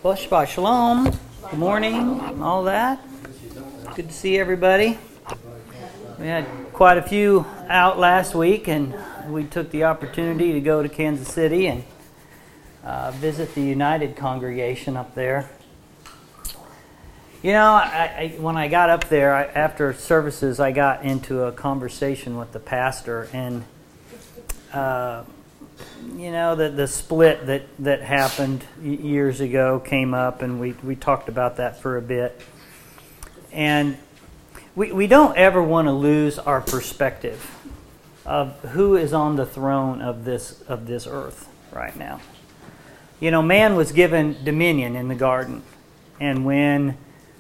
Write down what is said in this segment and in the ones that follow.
Well, Shabbat Shalom. Good morning, all that. Good to see everybody. We had quite a few out last week, and we took the opportunity to go to Kansas City and visit the United congregation up there. You know, when I got up there, after services, I got into a conversation with the pastor, and you know, the split that happened years ago came up, and we talked about that for a bit. And we don't ever want to lose our perspective of who is on the throne of this earth right now. You know, man was given dominion in the garden, and when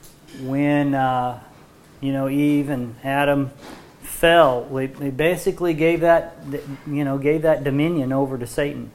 you know, Eve and Adam fell, they basically gave that dominion over to Satan.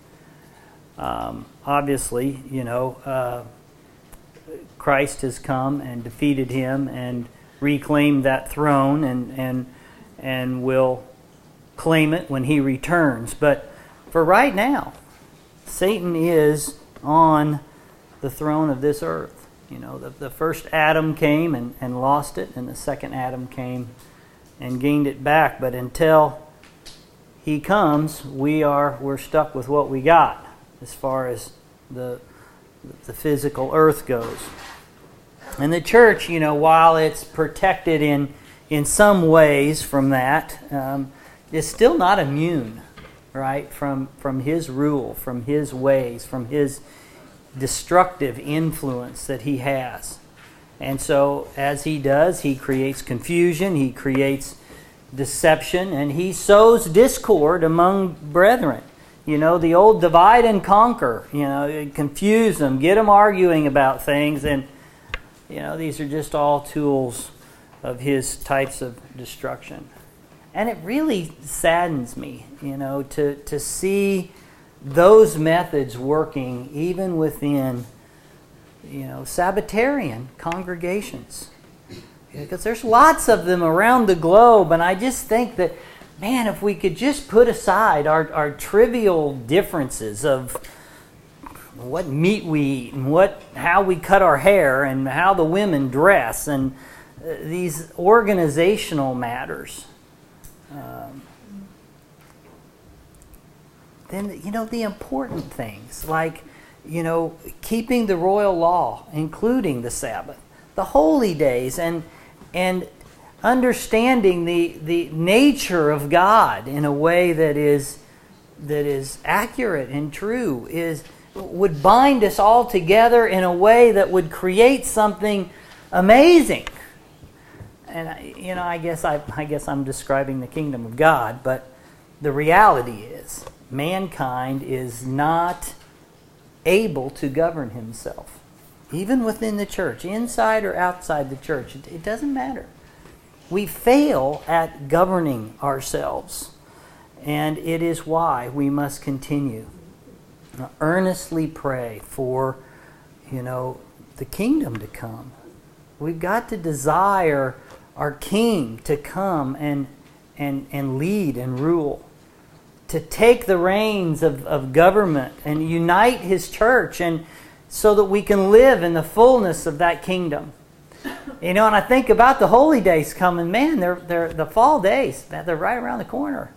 Obviously, you know, Christ has come and defeated him and reclaimed that throne, and will claim it when he returns. But for right now, Satan is on the throne of this earth. You know, the first Adam came and lost it, and the second Adam came and gained it back. But until he comes, we're stuck with what we got as far as the physical earth goes. And the church, you know, while it's protected in some ways from that, is still not immune, right, from his rule, from his ways, from his destructive influence that he has. And so as he does, he creates confusion, he creates deception, and he sows discord among brethren. You know, the old divide and conquer, you know, confuse them, get them arguing about things, and, you know, these are just all tools of his types of destruction. And it really saddens me, you know, to see those methods working even within, you know, Sabbatarian congregations. Because there's lots of them around the globe, and I just think that, man, if we could just put aside our trivial differences of what meat we eat and how we cut our hair and how the women dress and these organizational matters, then, you know, the important things like, you know, keeping the royal law, including the Sabbath, the holy days, and understanding the nature of God in a way that is accurate and true, would bind us all together in a way that would create something amazing. And, you know, I guess I'm describing the kingdom of God, but the reality is mankind is not able to govern himself, even within the church, inside or outside the church. It doesn't matter. We fail at governing ourselves, and it is why we must continue earnestly pray for, you know, the kingdom to come. We've got to desire our King to come and lead and rule, to take the reins of government and unite His church, and so that we can live in the fullness of that kingdom. You know, and I think about the holy days coming. Man, they're the fall days. They're right around the corner,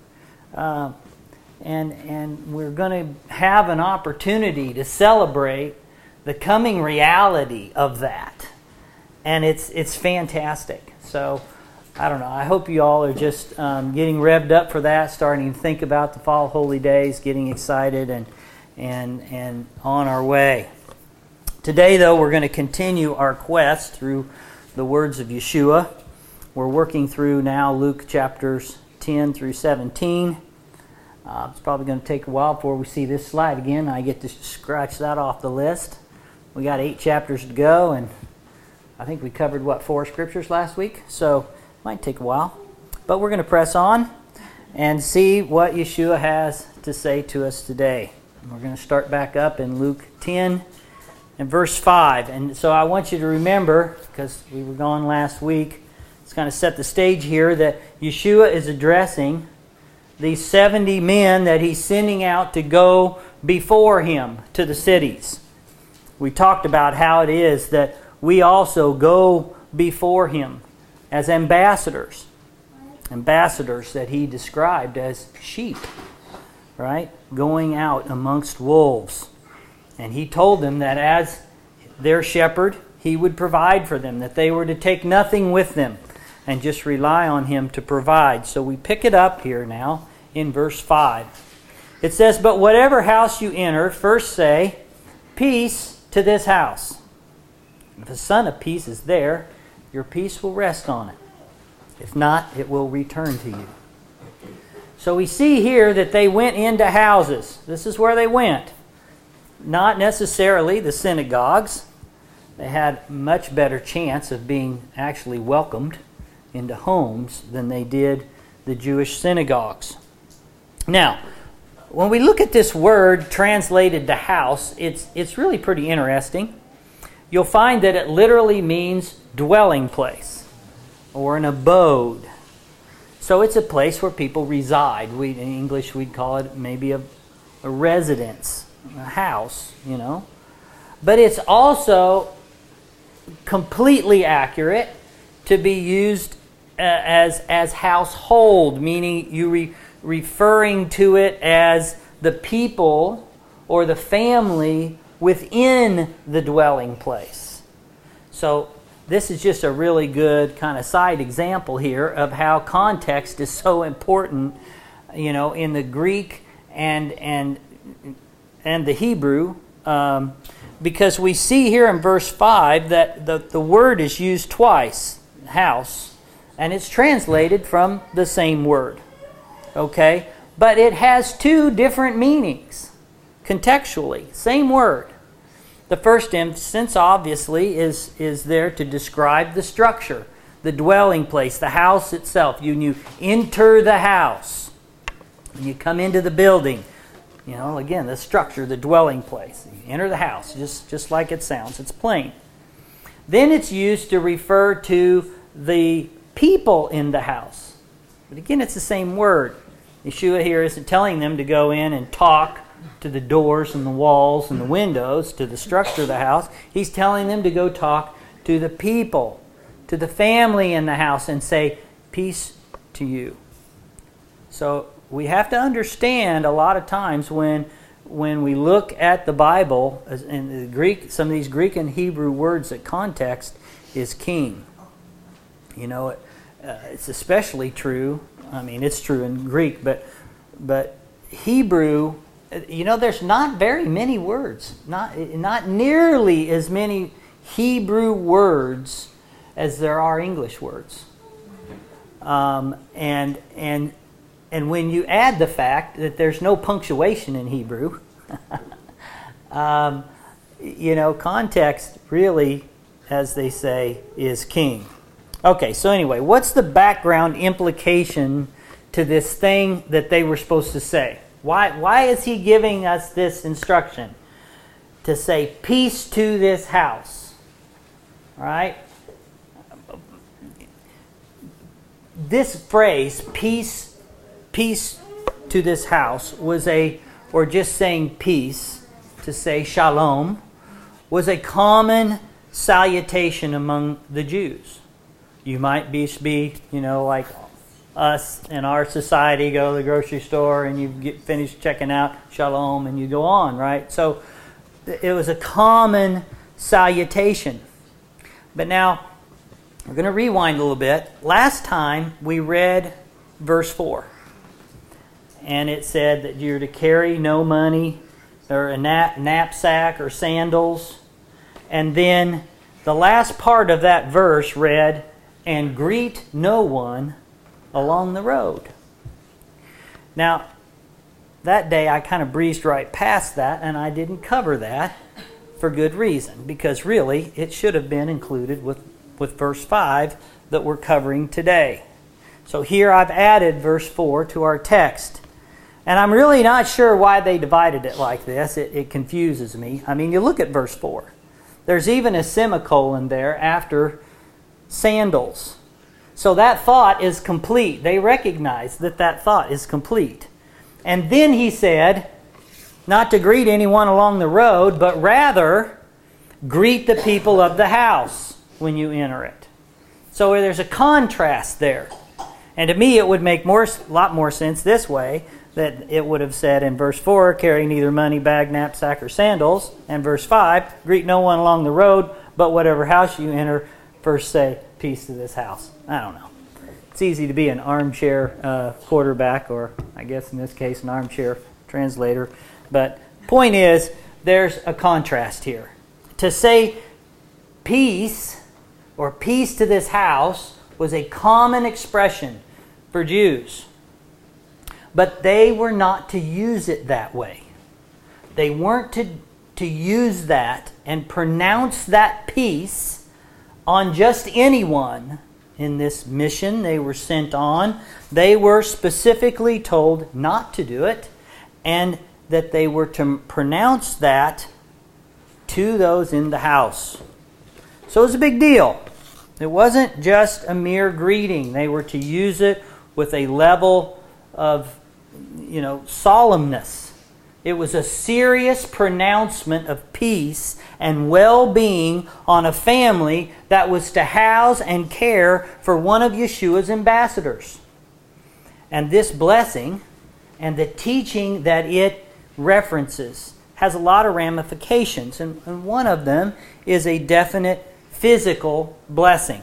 and we're going to have an opportunity to celebrate the coming reality of that, and it's fantastic. So, I don't know. I hope you all are just getting revved up for that, starting to think about the fall holy days, getting excited, and on our way. Today, though, we're going to continue our quest through the words of Yeshua. We're working through now Luke chapters 10 through 17. It's probably going to take a while before we see this slide again. I get to scratch that off the list. We got 8 chapters to go, and I think we covered, 4 scriptures last week? So it might take a while. But we're going to press on and see what Yeshua has to say to us today. We're going to start back up in Luke 10 and verse 5. And so I want you to remember, because we were gone last week, it's kind of set the stage here, that Yeshua is addressing these 70 men that he's sending out to go before him to the cities. We talked about how it is that we also go before Him as ambassadors. Ambassadors that He described as sheep, right? Going out amongst wolves. And He told them that as their shepherd, He would provide for them, that they were to take nothing with them and just rely on Him to provide. So we pick it up here now in verse 5. It says, "But whatever house you enter, first say, 'Peace to this house.' If the Son of Peace is there, your peace will rest on it. If not, it will return to you." So we see here that they went into houses. This is where they went. Not necessarily the synagogues. They had much better chance of being actually welcomed into homes than they did the Jewish synagogues. Now, when we look at this word translated to house, it's really pretty interesting. You'll find that it literally means dwelling place or an abode. So it's a place where people reside. In English we'd call it maybe a residence, a house, But it's also completely accurate to be used as household, meaning you referring to it as the people or the family within the dwelling place. So this is just a really good kind of side example here of how context is so important, in the Greek and the Hebrew, because we see here in verse 5 that the word is used twice, house, and it's translated from the same word. Okay? But it has two different meanings, contextually. Same word. The first instance, obviously, is there to describe the structure, the dwelling place, the house itself. You enter the house. When you come into the building, again, the structure, the dwelling place. You enter the house, just like it sounds. It's plain. Then it's used to refer to the people in the house. But again, it's the same word. Yeshua here isn't telling them to go in and talk to the doors and the walls and the windows, to the structure of the house. He's telling them to go talk to the people, to the family in the house, and say, "Peace to you." So we have to understand a lot of times when we look at the Bible, in the Greek, some of these Greek and Hebrew words, that context is king. It's especially true. I mean, it's true in Greek, but Hebrew, there's not very many words, not nearly as many Hebrew words as there are English words. And when you add the fact that there's no punctuation in Hebrew, context really, as they say, is king. Okay, so anyway, what's the background implication to this thing that they were supposed to say? Why is he giving us this instruction to say, "Peace to this house"? All right? This phrase, peace to this house, or just saying peace, to say shalom, was a common salutation among the Jews. You might be like us in our society, go to the grocery store and you get finished checking out, shalom, and you go on, right? So it was a common salutation. But now, we're going to rewind a little bit. Last time we read verse 4. And it said that you're to carry no money or a knapsack or sandals. And then the last part of that verse read, "And greet no one along the road." Now, that day I kind of breezed right past that, and I didn't cover that for good reason, because really it should have been included with verse 5 that we're covering today. So here I've added verse 4 to our text. And I'm really not sure why they divided it like this. It confuses me. I mean, you look at verse 4. There's even a semicolon there after sandals. So that thought is complete. They recognize that thought is complete. And then he said, not to greet anyone along the road, but rather Greet the people of the house when you enter it. So there's a contrast there. And to me, it would make a lot more sense this way, that it would have said in verse 4, carry neither money, bag, knapsack, or sandals. And verse 5, greet no one along the road, but whatever house you enter, first say, peace to this house. I don't know. It's easy to be an armchair quarterback, or I guess in this case an armchair translator. But point is, there's a contrast here. To say peace or peace to this house was a common expression for Jews. But they were not to use it that way. They weren't to use that and pronounce that peace on just anyone in this mission they were sent on. They were specifically told not to do it, and that they were to pronounce that to those in the house. So it was a big deal. It wasn't just a mere greeting. They were to use it with a level of, solemnness. It was a serious pronouncement of peace and well-being on a family that was to house and care for one of Yeshua's ambassadors. And this blessing and the teaching that it references has a lot of ramifications. And one of them is a definite physical blessing.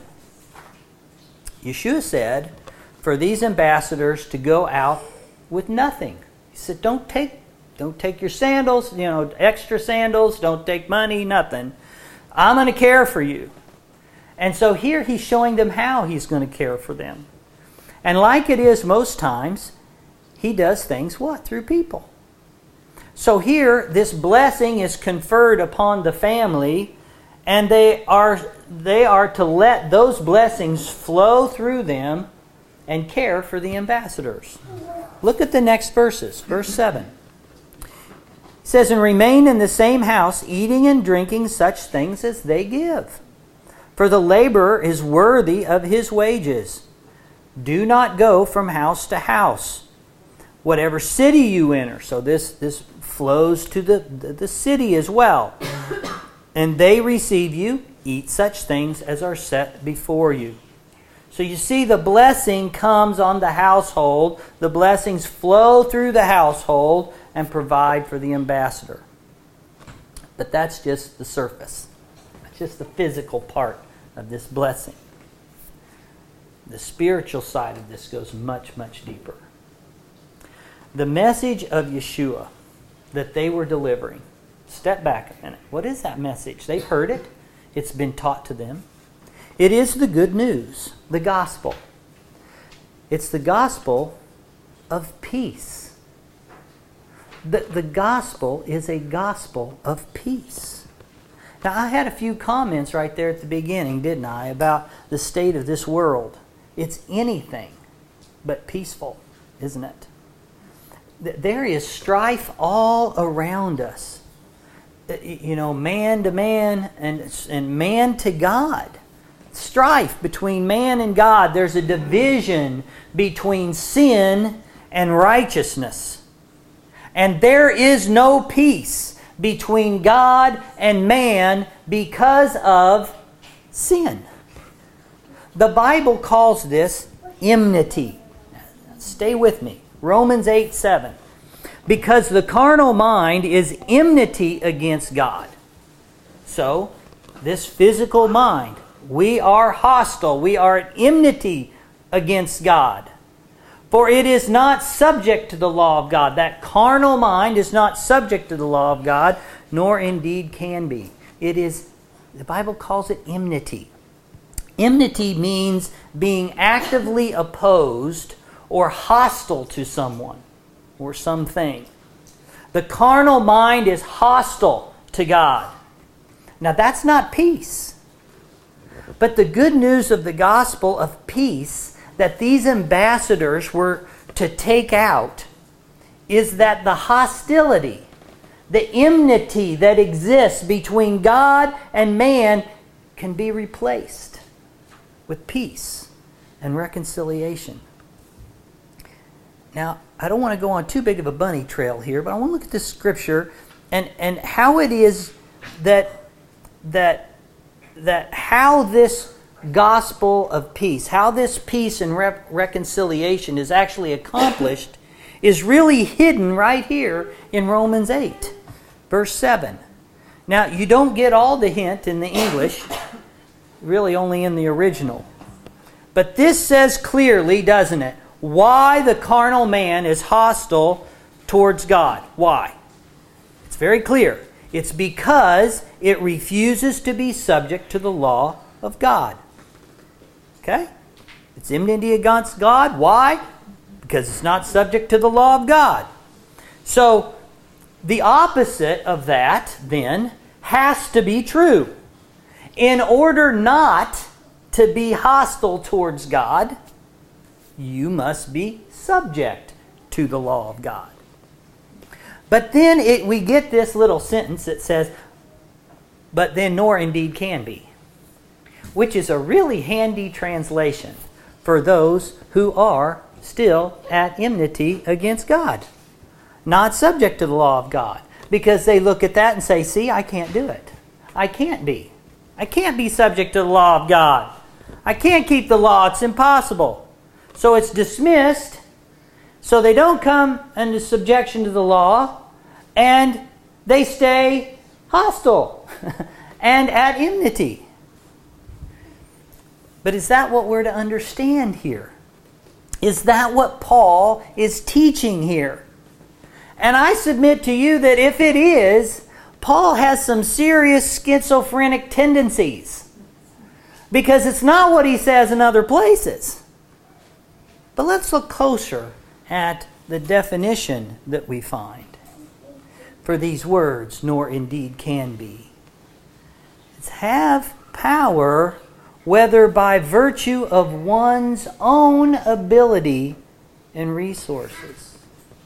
Yeshua said for these ambassadors to go out with nothing. He said, don't take your sandals, extra sandals, don't take money, nothing. I'm going to care for you. And so here he's showing them how he's going to care for them. And like it is most times, he does things what? Through people. So here, this blessing is conferred upon the family, and they are to let those blessings flow through them and care for the ambassadors. Look at the next verses. Verse 7. It says, and remain in the same house, eating and drinking such things as they give. For the laborer is worthy of his wages. Do not go from house to house. Whatever city you enter. So this flows to the city as well. And they receive you, eat such things as are set before you. So you see, the blessing comes on the household. The blessings flow through the household and provide for the ambassador. But that's just the surface. That's just the physical part of this blessing. The spiritual side of this goes much, much deeper. The message of Yeshua that they were delivering. Step back a minute. What is that message? They've heard it. It's been taught to them. It is the good news, the gospel. It's the gospel of peace. The gospel is a gospel of peace. Now, I had a few comments right there at the beginning, didn't I, about the state of this world. It's anything but peaceful, isn't it? There is strife all around us. Man to man and man to God. Strife between man and God. There's a division between sin and righteousness. And there is no peace between God and man because of sin. The Bible calls this enmity. Stay with me. Romans 8:7. Because the carnal mind is enmity against God. So, this physical mind, we are hostile. We are at enmity against God. For it is not subject to the law of God. That carnal mind is not subject to the law of God, nor indeed can be. It is, the Bible calls it enmity. Enmity means being actively opposed or hostile to someone or something. The carnal mind is hostile to God. Now that's not peace. But the good news of the gospel of peace that these ambassadors were to take out is that the hostility, the enmity that exists between God and man can be replaced with peace and reconciliation. Now, I don't want to go on too big of a bunny trail here, but I want to look at this scripture and how it is that that how this gospel of peace, how this peace and reconciliation is actually accomplished is really hidden right here in Romans 8, verse 7. Now, you don't get all the hint in the English, really only in the original. But this says clearly, doesn't it, why the carnal man is hostile towards God. Why? It's very clear. It's because it refuses to be subject to the law of God. Okay? It's enmity against God. Why? Because it's not subject to the law of God. So, the opposite of that, then, has to be true. In order not to be hostile towards God, you must be subject to the law of God. But then we get this little sentence that says, but then nor indeed can be, which is a really handy translation for those who are still at enmity against God, not subject to the law of God, because they look at that and say, see, I can't do it. I can't be. I can't be subject to the law of God. I can't keep the law. It's impossible. So it's dismissed. So they don't come into subjection to the law, and they stay hostile and at enmity. But is that what we're to understand here? Is that what Paul is teaching here? And I submit to you that if it is, Paul has some serious schizophrenic tendencies, because it's not what he says in other places. But let's look closer at the definition that we find for these words, nor indeed can be. It's have power, whether by virtue of one's own ability and resources.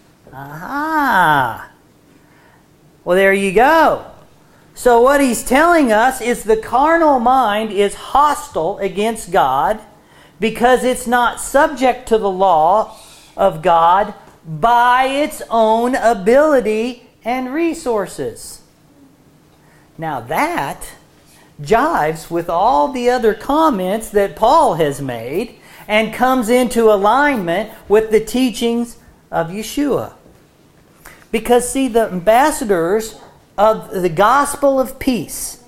Aha! Well, there you go. So what he's telling us is the carnal mind is hostile against God because it's not subject to the law of God by its own ability and resources. Now that jives with all the other comments that Paul has made and comes into alignment with the teachings of Yeshua. Because, see, the ambassadors of the gospel of peace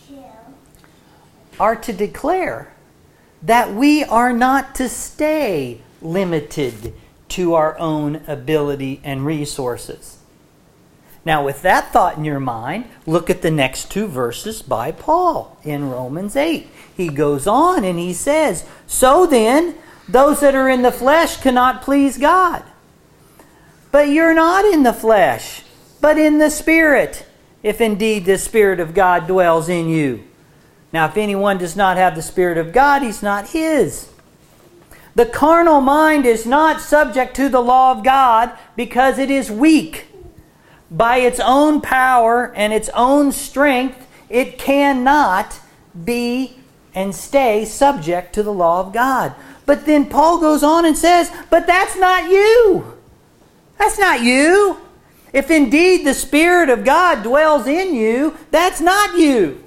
are to declare that we are not to stay limited to our own ability and resources. Now, with that thought in your mind, look at the next two verses by Paul in Romans 8. He goes on and he says, so then, those that are in the flesh cannot please God. But you're not in the flesh, but in the Spirit, if indeed the Spirit of God dwells in you. Now, if anyone does not have the Spirit of God, he's not his. The carnal mind is not subject to the law of God because it is weak. By its own power and its own strength, it cannot be and stay subject to the law of God. But then Paul goes on and says, but that's not you. That's not you. If indeed the Spirit of God dwells in you, that's not you.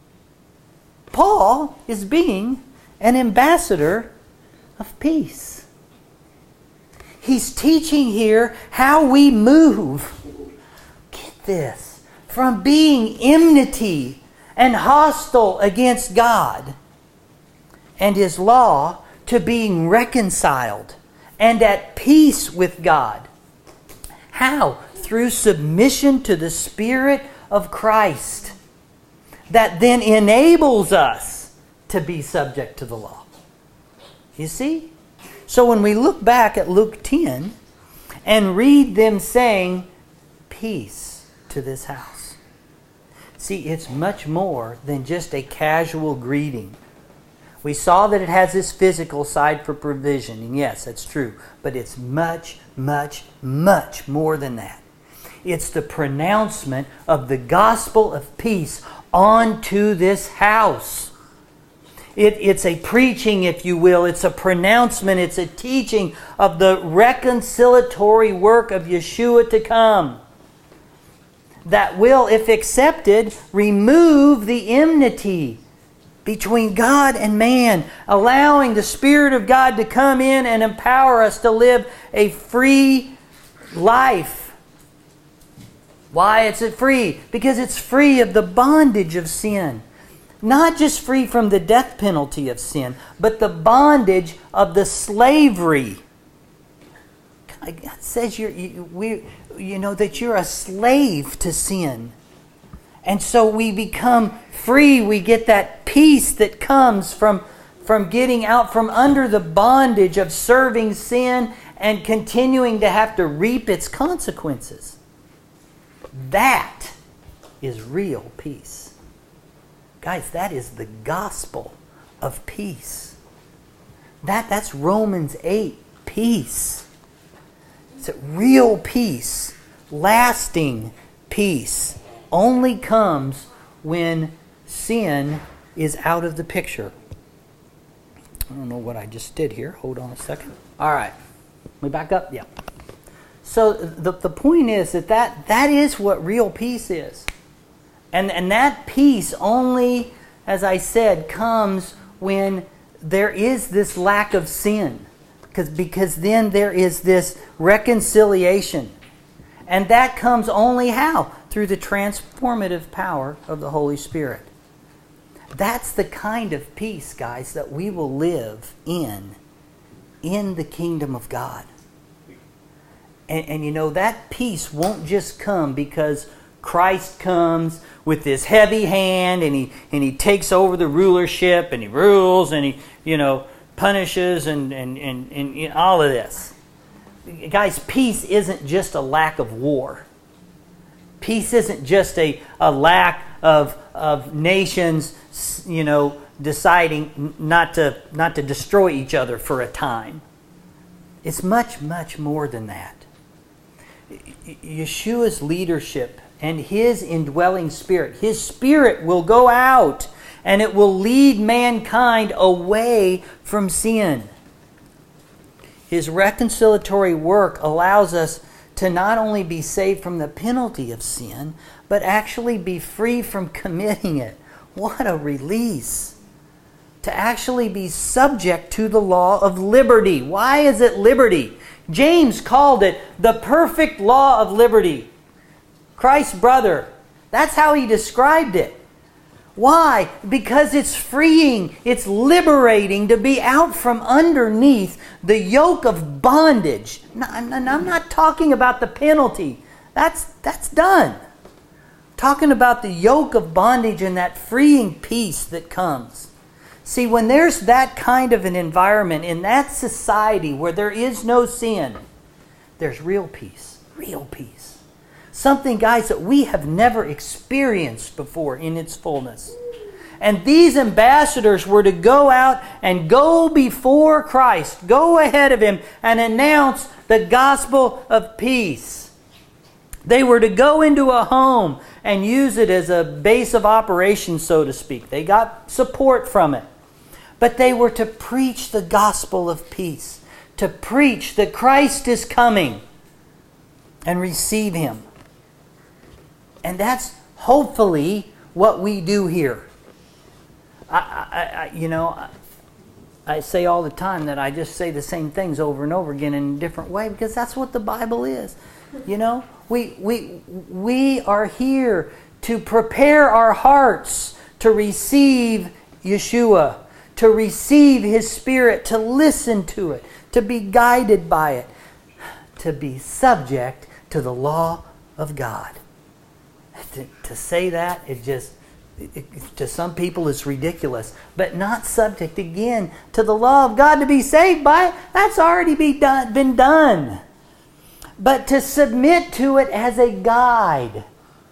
Paul is being an ambassador of peace. He's teaching here how we move. Get this. From being enmity and hostile against God and His law to being reconciled and at peace with God. How? Through submission to the Spirit of Christ that then enables us to be subject to the law. You see? So when we look back at Luke 10 and read them saying, peace to this house. See, it's much more than just a casual greeting. We saw that it has this physical side for provision, and yes, that's true. But it's much, much, much more than that. It's the pronouncement of the gospel of peace onto this house. It's a preaching, if you will. It's a pronouncement. It's a teaching of the reconciliatory work of Yeshua to come. that will, if accepted, remove the enmity between God and man, allowing the Spirit of God to come in and empower us to live a free life. Why is it free? Because it's free of the bondage of sin. Not just free from the death penalty of sin, but the bondage of the slavery. God says that you're a slave to sin. And so we become free. We get that peace that comes from getting out from under the bondage of serving sin and continuing to have to reap its consequences. That is real peace. Guys, that is the gospel of peace. That's Romans 8, peace. It's a real peace, lasting peace, only comes when sin is out of the picture. I don't know what I just did here. Hold on a second. All right. We back up? Yeah. So the point is that is what real peace is. And that peace only, as I said, comes when there is this lack of sin. Because then there is this reconciliation. And that comes only how? Through the transformative power of the Holy Spirit. That's the kind of peace, guys, that we will live in the kingdom of God. And that peace won't just come because Christ comes with this heavy hand and he takes over the rulership and he rules and he punishes and all of this. Guys, peace isn't just a lack of war. Peace isn't just a lack of nations, deciding not to destroy each other for a time. It's much, much more than that. Yeshua's leadership and His indwelling Spirit, His Spirit will go out and it will lead mankind away from sin. His reconciliatory work allows us to not only be saved from the penalty of sin, but actually be free from committing it. What a release! To actually be subject to the law of liberty. Why is it liberty? James called it the perfect law of liberty. Christ's brother. That's how he described it. Why? Because it's freeing, it's liberating to be out from underneath the yoke of bondage. I'm not talking about the penalty. That's done. I'm talking about the yoke of bondage and that freeing peace that comes. See, when there's that kind of an environment in that society where there is no sin, there's real peace. Real peace. Something, guys, that we have never experienced before in its fullness. And these ambassadors were to go out and go before Christ, go ahead of Him and announce the gospel of peace. They were to go into a home and use it as a base of operations, so to speak. They got support from it. But they were to preach the gospel of peace, to preach that Christ is coming and receive Him. And that's hopefully what we do here. I say all the time that I just say the same things over and over again in a different way because that's what the Bible is. We are here to prepare our hearts to receive Yeshua, to receive His Spirit, to listen to it, to be guided by it, to be subject to the law of God. To say that, to some people is ridiculous, but not subject again to the law of God to be saved by it. That's already been done. But to submit to it as a guide,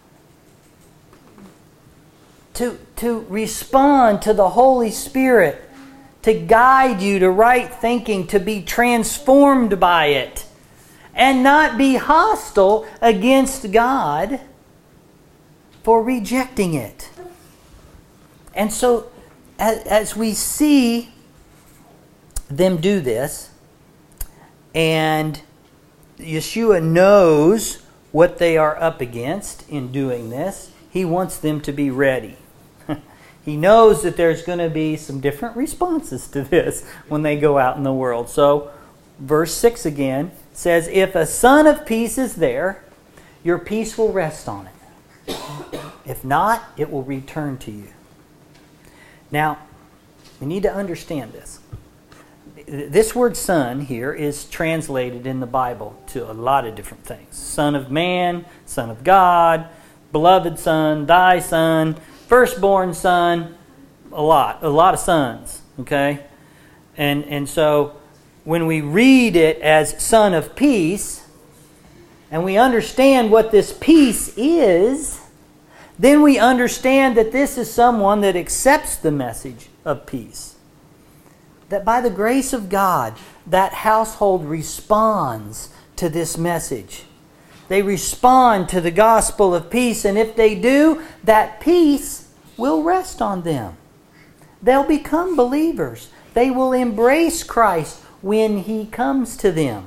to respond to the Holy Spirit, to guide you to right thinking, to be transformed by it, and not be hostile against God for rejecting it. And so, as we see them do this, and Yeshua knows what they are up against in doing this. He wants them to be ready. He knows that there's going to be some different responses to this when they go out in the world. So, verse 6 again says, if a son of peace is there, your peace will rest on it. If not, it will return to you. Now, we need to understand this. This word son here is translated in the Bible to a lot of different things. Son of man, son of God, beloved son, thy son, firstborn son, a lot of sons, okay? And so when we read it as son of peace, and we understand what this peace is, then we understand that this is someone that accepts the message of peace. That by the grace of God, that household responds to this message. They respond to the gospel of peace, and if they do, that peace will rest on them. They'll become believers. They will embrace Christ when He comes to them.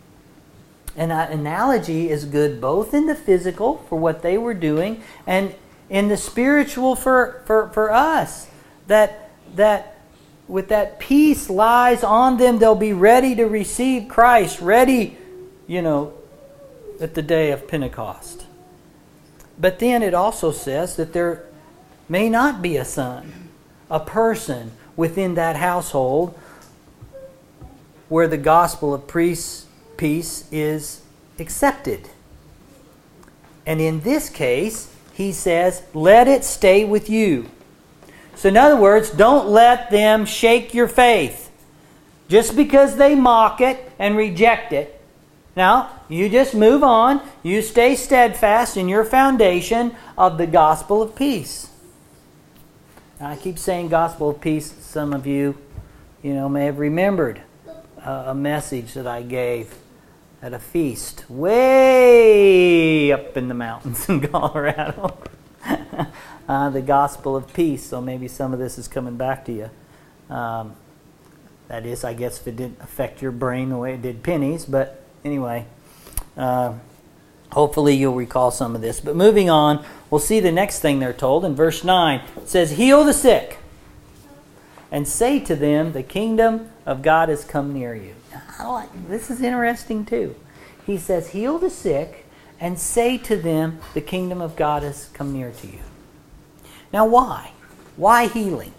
And that analogy is good both in the physical, for what they were doing, and in the spiritual for us. That with that peace lies on them, they'll be ready to receive Christ, ready, at the day of Pentecost. But then it also says that there may not be a son, a person within that household where the gospel of peace is accepted. And in this case, he says, let it stay with you. So in other words, don't let them shake your faith. Just because they mock it and reject it. Now, you just move on. You stay steadfast in your foundation of the gospel of peace. Now, I keep saying gospel of peace. Some of you, may have remembered a message that I gave at a feast way up in the mountains in Colorado. The gospel of peace. So maybe some of this is coming back to you. That is, I guess, if it didn't affect your brain the way it did Penny's. But anyway, hopefully you'll recall some of this. But moving on, we'll see the next thing they're told. In verse 9, it says, heal the sick and say to them, the kingdom of God has come near you. This is interesting too. He says, heal the sick and say to them, the kingdom of God has come near to you. Now why? Why healing?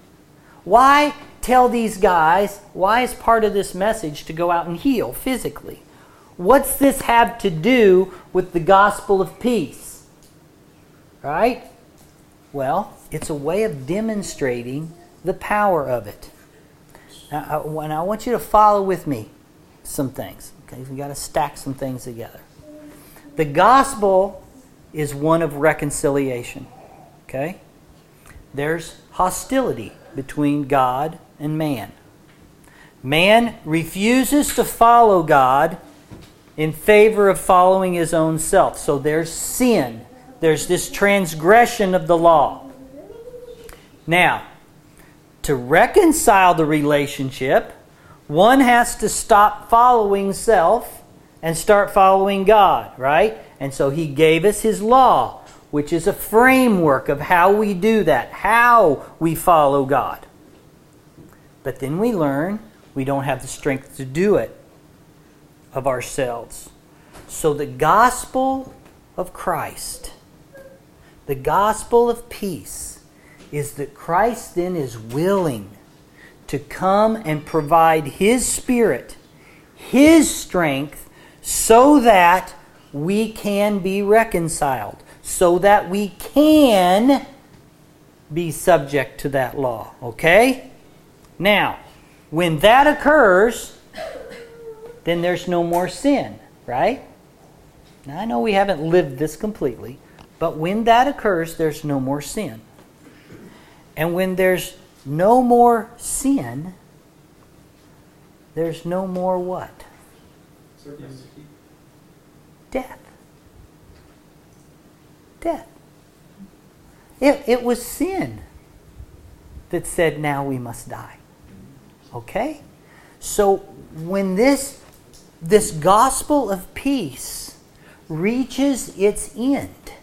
Why tell these guys, why is part of this message to go out and heal physically? What's this have to do with the gospel of peace? Right? Well, it's a way of demonstrating the power of it. Now, I want you to follow with me some things. Okay, we've got to stack some things together. The gospel is one of reconciliation. Okay? There's hostility between God and man. Man refuses to follow God in favor of following his own self. So there's sin. There's this transgression of the law. Now, to reconcile the relationship, one has to stop following self and start following God, right? And so He gave us His law, which is a framework of how we do that, how we follow God. But then we learn we don't have the strength to do it of ourselves. So the gospel of Christ, the gospel of peace, is that Christ then is willing to come and provide His Spirit, His strength, so that we can be reconciled, so that we can be subject to that law. Okay? Now, when that occurs, then there's no more sin, right? Now, I know we haven't lived this completely, but when that occurs, there's no more sin. And when there's no more sin, there's no more what? Death. Death. It was sin that said, now we must die. Okay? So when this gospel of peace reaches its end,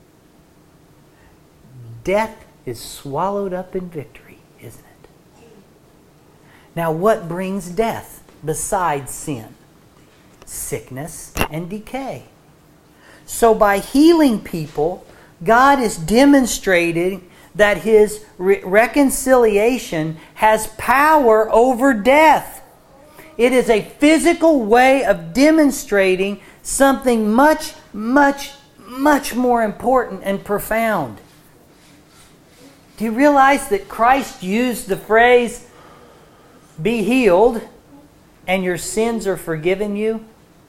death is swallowed up in victory, isn't it? Now, what brings death besides sin? Sickness and decay. So by healing people, God is demonstrating that His reconciliation has power over death. It is a physical way of demonstrating something much, much, much more important and profound. Do you realize that Christ used the phrase, "Be healed, and your sins are forgiven you,"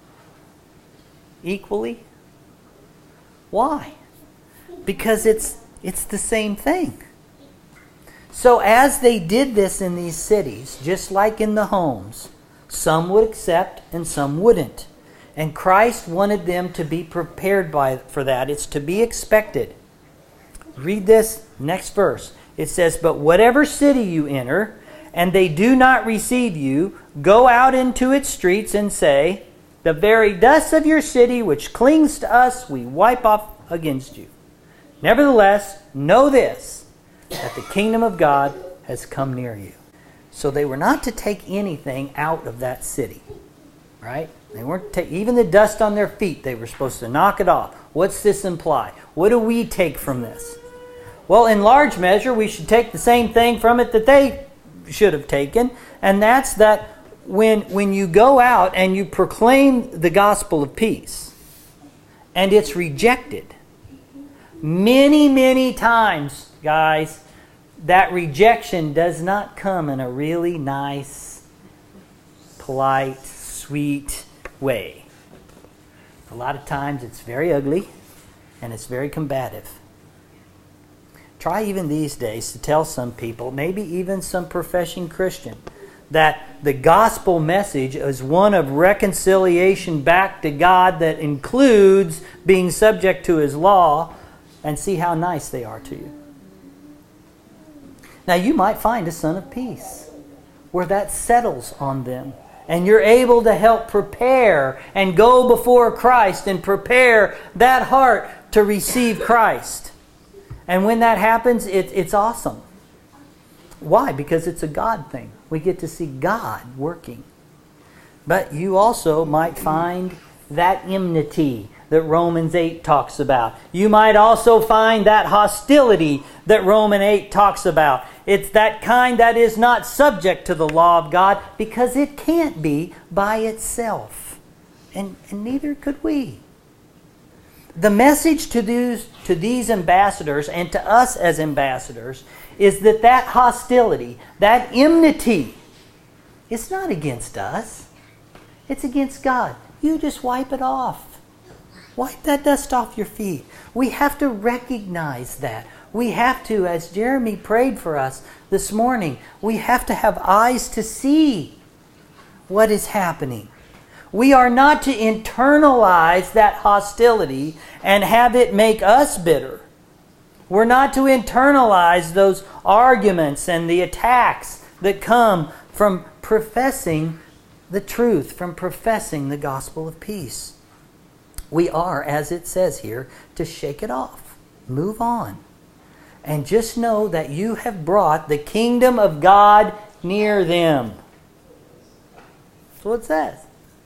equally? Why? Because it's the same thing. So as they did this in these cities, just like in the homes, some would accept and some wouldn't. And Christ wanted them to be prepared for that. It's to be expected. Read this next verse. It says, "But whatever city you enter, and they do not receive you, go out into its streets and say, 'The very dust of your city which clings to us, we wipe off against you. Nevertheless, know this, that the kingdom of God has come near you.'" So they were not to take anything out of that city, right? They weren't even the dust on their feet. They were supposed to knock it off. What's this imply? What do we take from this? Well, in large measure, we should take the same thing from it that they should have taken, and that's that when you go out and you proclaim the gospel of peace, and it's rejected, many, many times, guys, that rejection does not come in a really nice, polite, sweet way. A lot of times it's very ugly and it's very combative. Try even these days to tell some people, maybe even some professing Christian, that the gospel message is one of reconciliation back to God that includes being subject to His law, and see how nice they are to you. Now you might find a son of peace where that settles on them, and you're able to help prepare and go before Christ and prepare that heart to receive Christ. And when that happens, it's awesome. Why? Because it's a God thing. We get to see God working. But you also might find that enmity that Romans 8 talks about. You might also find that hostility that Romans 8 talks about. It's that kind that is not subject to the law of God because it can't be by itself. And neither could we. The message to these ambassadors and to us as ambassadors is that hostility, that enmity, it's not against us. It's against God. You just wipe it off. Wipe that dust off your feet. We have to recognize that. We have to, as Jeremy prayed for us this morning, we have to have eyes to see what is happening. We are not to internalize that hostility and have it make us bitter. We're not to internalize those arguments and the attacks that come from professing the truth, from professing the gospel of peace. We are, as it says here, to shake it off. Move on. And just know that you have brought the kingdom of God near them. That's what it says.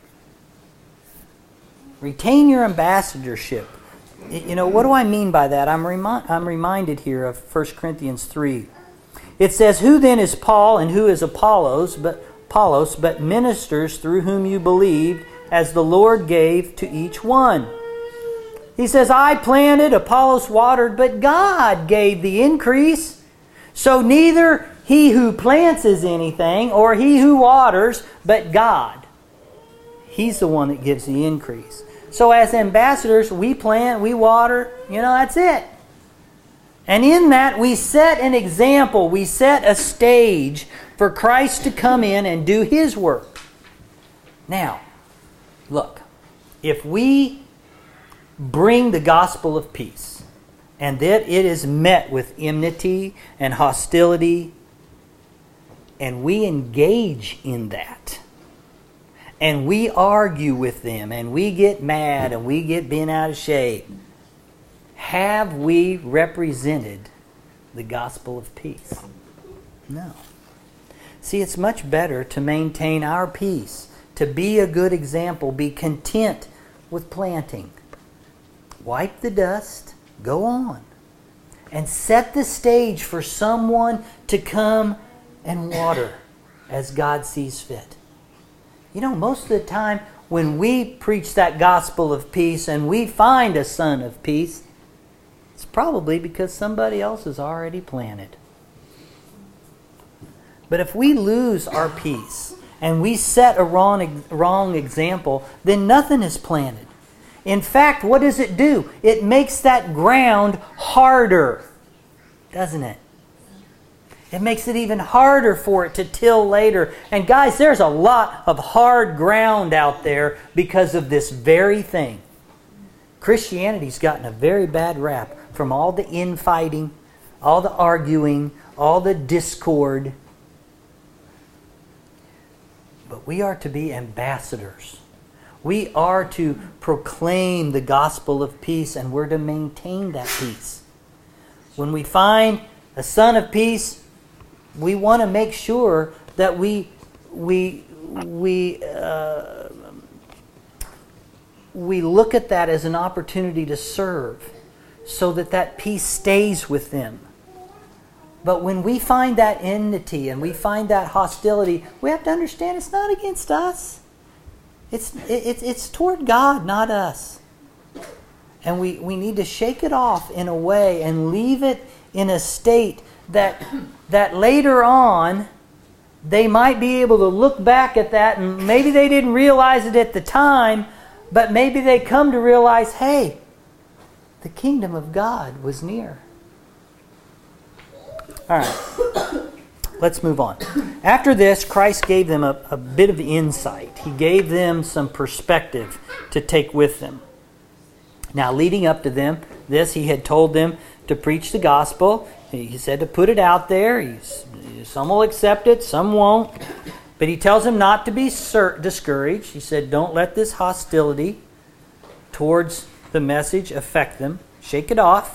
Retain your ambassadorship. You know, what do I mean by that? I'm reminded here of 1 Corinthians 3. It says, "Who then is Paul and who is Apollos, but ministers through whom you believed, as the Lord gave to each one?" He says, "I planted, Apollos watered, but God gave the increase. So neither he who plants is anything, or he who waters, but God. He's the one that gives the increase." So as ambassadors, we plant, we water, that's it. And in that, we set an example. We set a stage for Christ to come in and do His work. Now, look, if we bring the gospel of peace, and that it is met with enmity and hostility, and we engage in that, and we argue with them, and we get mad, and we get bent out of shape, have we represented the gospel of peace? No. See, it's much better to maintain our peace, to be a good example, be content with planting. Wipe the dust, go on, and set the stage for someone to come and water as God sees fit. You know, most of the time when we preach that gospel of peace and we find a son of peace, it's probably because somebody else has already planted. But if we lose our peace and we set a wrong example, then nothing is planted. In fact, what does it do? It makes that ground harder, doesn't it? It makes it even harder for it to till later. And guys, there's a lot of hard ground out there because of this very thing. Christianity's gotten a very bad rap from all the infighting, all the arguing, all the discord. But we are to be ambassadors. We are to proclaim the gospel of peace, and we're to maintain that peace. When we find a son of peace, we want to make sure that we look at that as an opportunity to serve, so that that peace stays with them. But when we find that enmity and we find that hostility, we have to understand it's not against us. It's toward God, not us. And we need to shake it off in a way and leave it in a state that later on they might be able to look back at that, and maybe they didn't realize it at the time, but maybe they come to realize, hey, the kingdom of God was near. All right, let's move on. After this, Christ gave them a bit of insight. He gave them some perspective to take with them. Now, leading up to this, he had told them to preach the gospel. He said to put it out there. Some will accept it, some won't. But he tells them not to be discouraged. He said, don't let this hostility towards the message affect them. Shake it off.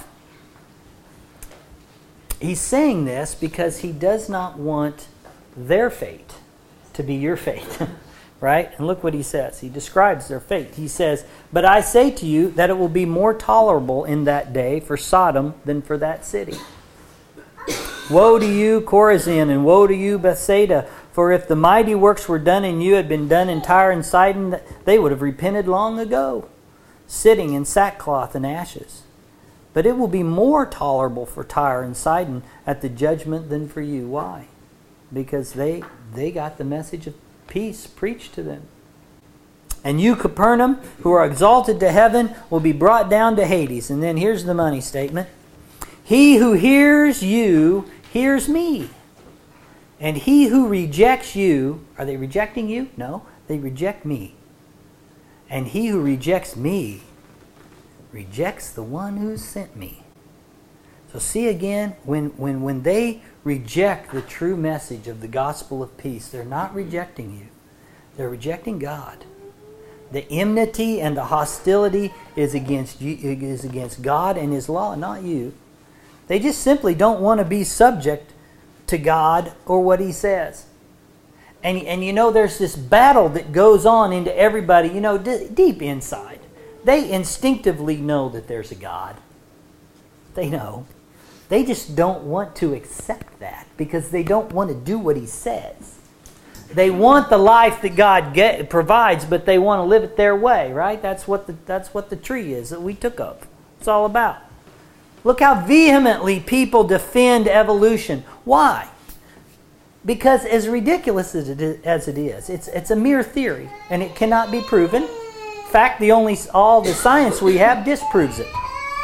He's saying this because he does not want their fate to be your fate. Right? And look what he says. He describes their fate. He says, but I say to you that it will be more tolerable in that day for Sodom than for that city. Woe to you, Chorazin, and woe to you, Bethsaida, for if the mighty works were done in you had been done in Tyre and Sidon, they would have repented long ago, sitting in sackcloth and ashes. But it will be more tolerable for Tyre and Sidon at the judgment than for you. Why? Because they got the message of peace preached to them. And you, Capernaum, who are exalted to heaven, will be brought down to Hades. And then here's the money statement. He who hears you hears me. And he who rejects you, are they rejecting you? No, they reject me. And he who rejects me rejects the one who sent me. So see again, when they reject the true message of the gospel of peace, they're not rejecting you. They're rejecting God. The enmity and the hostility is against you, is against God and His law, not you. They just simply don't want to be subject to God or what He says. And you know, there's this battle that goes on into everybody, you know, deep inside. They instinctively know that there's a God. They know. They just don't want to accept that because they don't want to do what He says. They want the life that God provides, but they want to live it their way, right? That's what the tree is that we took up. It's all about. Look how vehemently people defend evolution. Why? Because as ridiculous as it is, it's a mere theory, and it cannot be proven. In fact, all the science we have disproves it.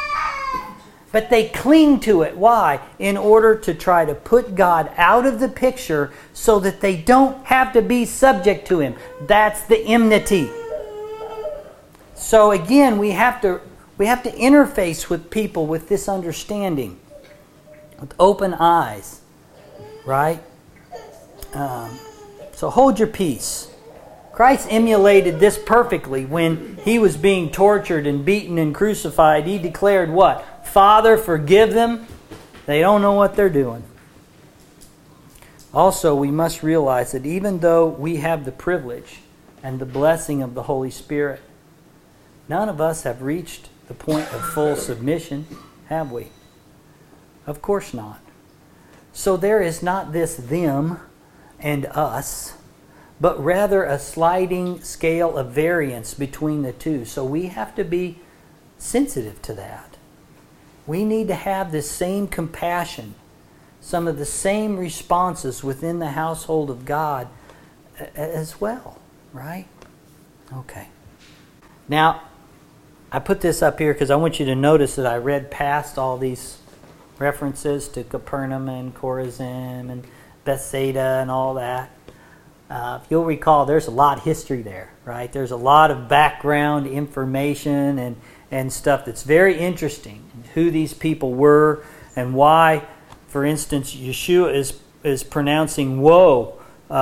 But they cling to it. Why? In order to try to put God out of the picture so that they don't have to be subject to Him. That's the enmity. So again, we have to interface with people with this understanding, with open eyes, right? So hold your peace. Christ emulated this perfectly when he was being tortured and beaten and crucified. He declared what? Father, forgive them. They don't know what they're doing. Also, we must realize that even though we have the privilege and the blessing of the Holy Spirit, none of us have reached the point of full submission, have we? Of course not. So there is not this them and us, but rather a sliding scale of variance between the two. So we have to be sensitive to that. We need to have this same compassion, some of the same responses within the household of God as well, right? Okay. Now, I put this up here because I want you to notice that I read past all these references to Capernaum and Chorazin and Bethsaida and all that. If you'll recall, there's a lot of history there, right? There's a lot of background information and stuff that's very interesting. Who these people were and why, for instance, Yeshua is pronouncing woe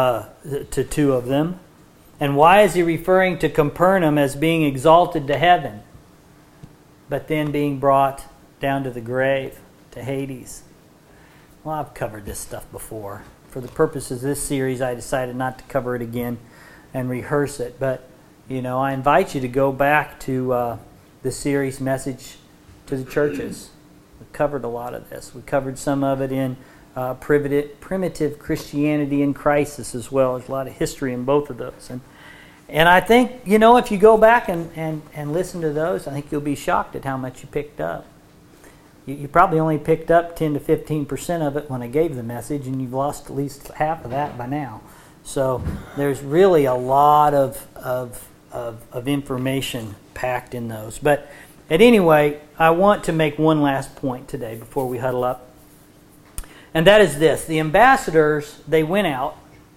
to two of them. And why is he referring to Capernaum as being exalted to heaven, but then being brought down to the grave, to Hades? Well, I've covered this stuff before. For the purposes of this series, I decided not to cover it again and rehearse it. But, I invite you to go back to the series Message to the Churches. We covered a lot of this. We covered some of it in Primitive Christianity in Crisis as well. There's a lot of history in both of those. And I think, if you go back and listen to those, I think you'll be shocked at how much you picked up. You probably only picked up 10 to 15% of it when I gave the message, and you've lost at least half of that by now. So there's really a lot of information packed in those. But at any rate, I want to make one last point today before we huddle up. And that is this. The ambassadors, they went out,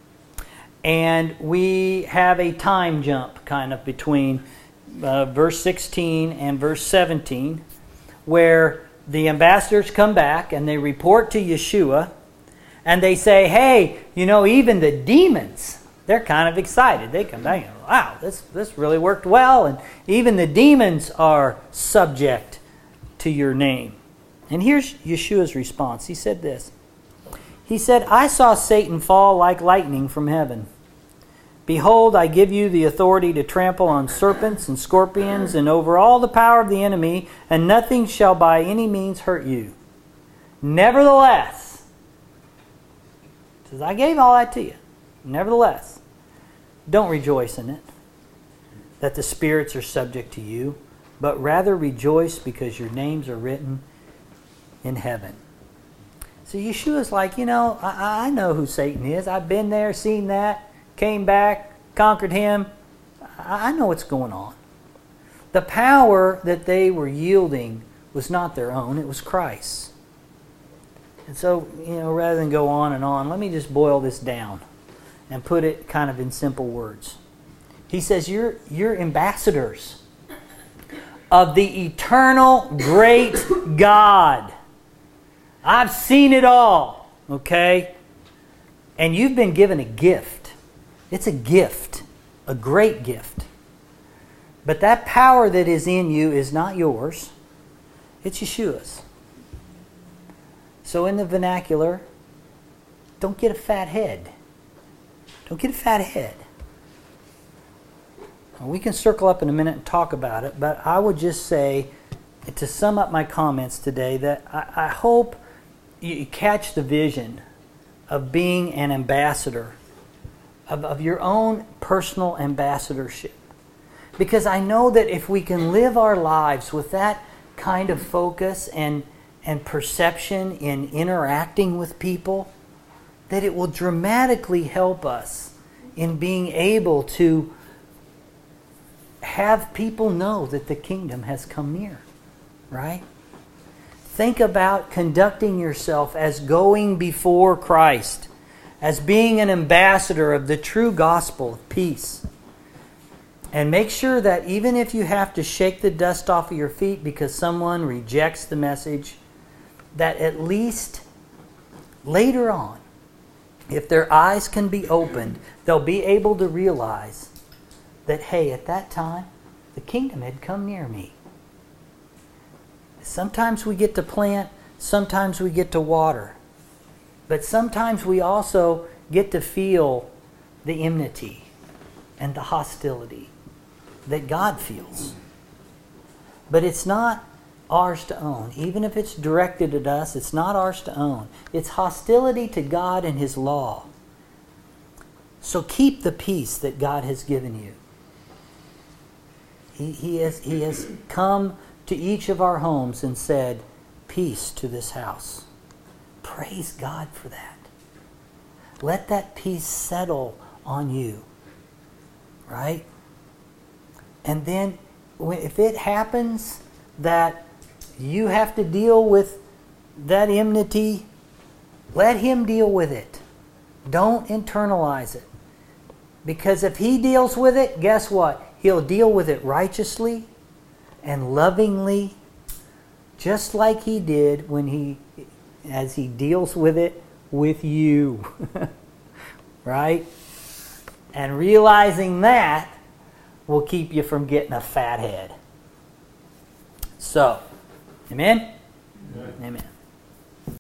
and we have a time jump kind of between verse 16 and verse 17, where the ambassadors come back and they report to Yeshua, and they say, hey, even the demons, they're kind of excited. They come back and go, wow, this really worked well, and even the demons are subject to your name. And here's Yeshua's response. He said this. He said, I saw Satan fall like lightning from heaven. Behold, I give you the authority to trample on serpents and scorpions and over all the power of the enemy, and nothing shall by any means hurt you. Nevertheless, says, I gave all that to you. Nevertheless, don't rejoice in it, that the spirits are subject to you, but rather rejoice because your names are written in heaven. So Yeshua's like, I know who Satan is. I've been there, seen that. Came back, conquered him. I know what's going on. The power that they were yielding was not their own. It was Christ's. And so, rather than go on and on, let me just boil this down and put it kind of in simple words. He says, you're ambassadors of the eternal great God. I've seen it all, okay? And you've been given a gift. It's a gift, a great gift. But that power that is in you is not yours. It's Yeshua's. So in the vernacular, don't get a fat head. Don't get a fat head. We can circle up in a minute and talk about it, but I would just say, to sum up my comments today, that I hope you catch the vision of being an ambassador, of your own personal ambassadorship. Because I know that if we can live our lives with that kind of focus and perception in interacting with people, that it will dramatically help us in being able to have people know that the kingdom has come near, right? Think about conducting yourself as going before Christ, as being an ambassador of the true gospel of peace. And make sure that even if you have to shake the dust off of your feet because someone rejects the message, that at least later on, if their eyes can be opened, they'll be able to realize that, hey, at that time, the kingdom had come near me. Sometimes we get to plant, sometimes we get to water. But sometimes we also get to feel the enmity and the hostility that God feels. But it's not ours to own. Even if it's directed at us, it's not ours to own. It's hostility to God and His law. So keep the peace that God has given you. He has come to each of our homes and said, peace to this house. Praise God for that. Let that peace settle on you. Right? And then if it happens that you have to deal with that enmity, let Him deal with it. Don't internalize it. Because if He deals with it, guess what? He'll deal with it righteously and lovingly, just like He did as He deals with it with you. Right? And realizing that will keep you from getting a fat head. So, amen? Amen.